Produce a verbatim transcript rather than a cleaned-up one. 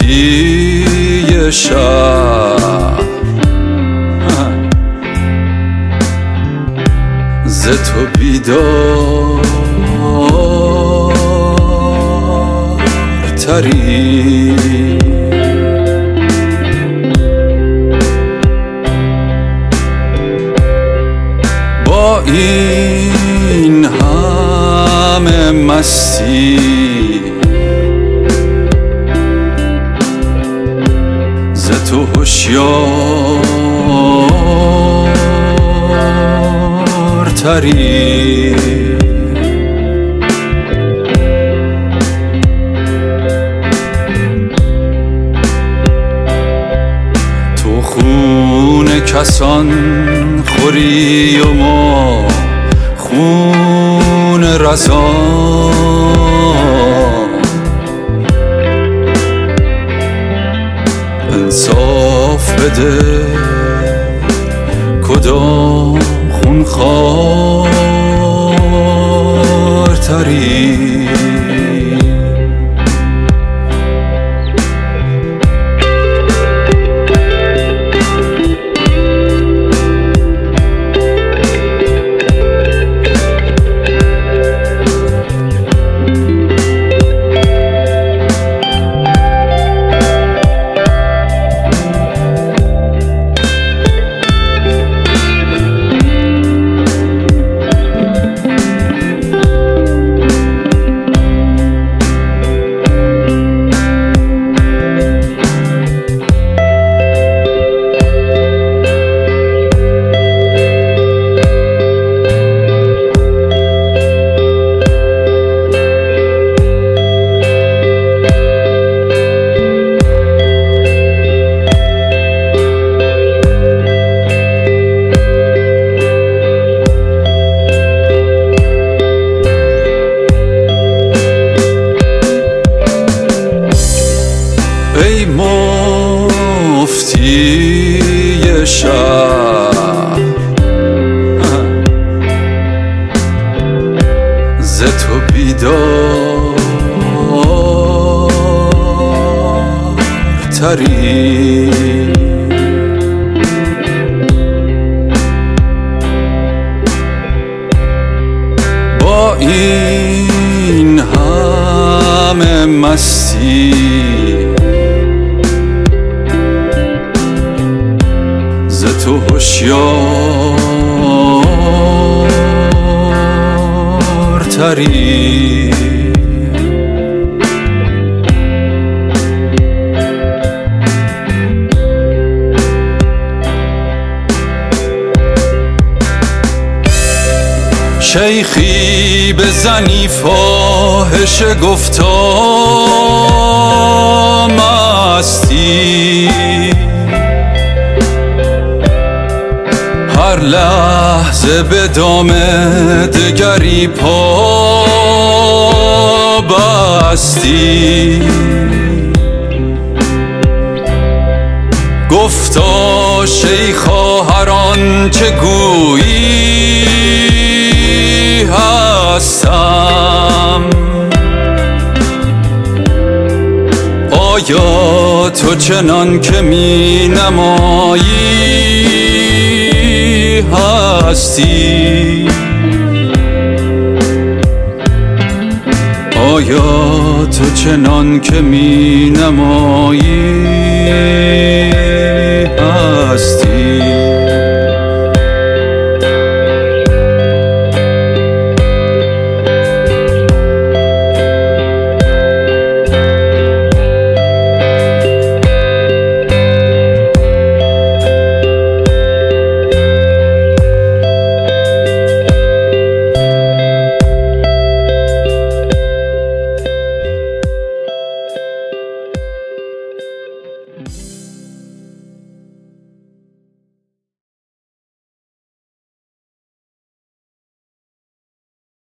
مفتی شب ز تو بیدارتری، با این همه مستی ز تو هوشیارتری. تو خون کسان خوری و ما خون رزا، انصاف بده کدام خون خوارتری. ای مفتی شب ز تو بیدارتری، با این همه مستی ز تو هوشیارتری. شیخی بزنی فاحش گفتا مستی، هر لحظه به دام دگری پا بستی. گفتا شیخا هر آنچه گویی هستم، آیا تو چنان که می نمایی هستی؟ آیا تو چنان که می نمایی